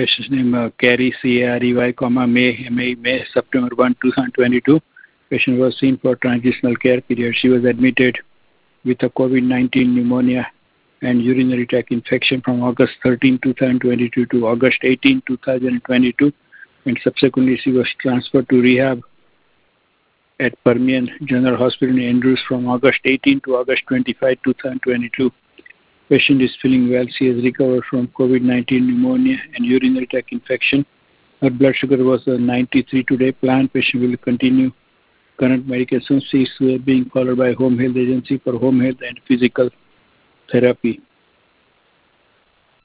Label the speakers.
Speaker 1: Patient's name Carey, Carey, May, September 1, 2022. Patient was seen for transitional care period. She was admitted with a COVID-19 pneumonia and urinary tract infection from August 13, 2022 to August 18, 2022, and subsequently she was transferred to rehab at Permian General Hospital in Andrews from August 18 to August 25, 2022. Patient is feeling well. She has recovered from COVID-19 pneumonia and urinary tract infection. Her blood sugar was 93 today. Planned patient will continue current medications. She is being followed by home health agency for home health and physical therapy.